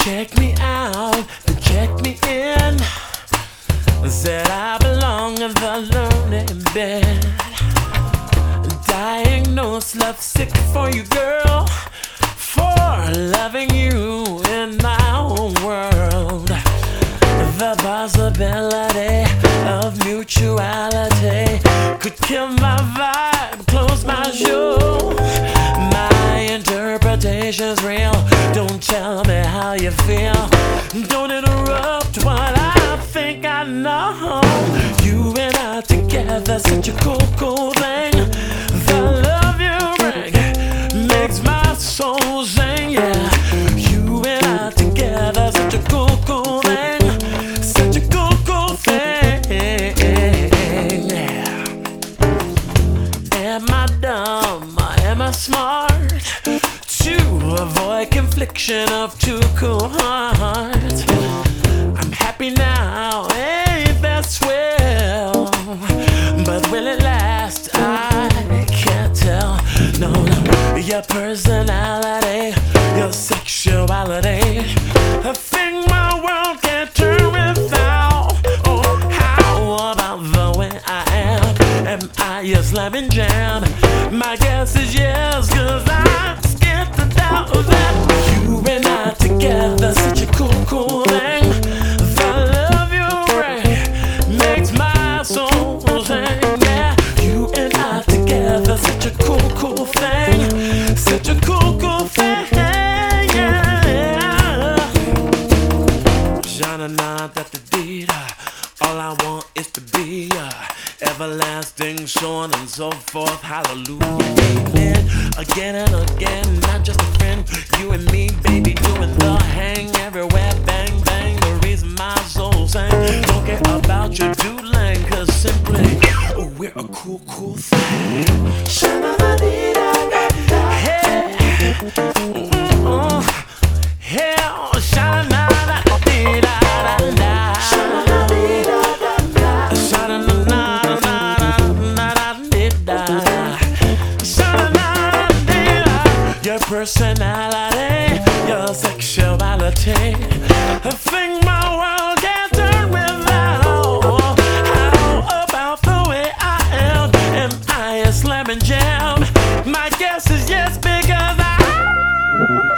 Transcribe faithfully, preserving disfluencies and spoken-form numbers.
Check me out, check me in. Said I belong in the lonely bed. Diagnosed lovesick for you, girl, for loving you in my own world. The possibility of mutuality could kill my vibe, close my show. My interpretation's real. Don't tell me how you feel. Don't interrupt what I think I know. You and I together, such a cool, cool thing. The love you bring makes my soul sing, yeah. You and I together, such a cool, cool thing. Such a cool, cool thing, yeah. Am I dumb? Am I smart? To avoid confliction of two cool hearts. I'm happy now, ain't that swell? But will it last? I can't tell. No, no. Your personality, your sexuality, a thing my world can't turn without. Oh, how about the way I am? Am I a slamming jam? My guess is yes, cause I'm scared to doubt that you and I together, such a cool, cool thing. The love you bring makes my soul sing, yeah. You and I together, such a cool, cool thing. Such a cool, cool thing, yeah. Sha-na-na, da-da-dee-da. All I want is to be uh, everlasting, so on and so forth. Hallelujah, amen. Again and again, not just a friend. You and me, baby, doing the hang everywhere. Bang, bang, the reason my soul sang. Don't care about your doodling, cause simply, oh, we're a cool, cool thing. Sha-na-na-dee-da-da-da. Hey, mm-mm. Hey, oh, sha-na-na-dee-da-da-da. Your personality, your sexuality, a thing my world can't turn without. How about the way I am? Am I a slamming jam? My guess is yes, because I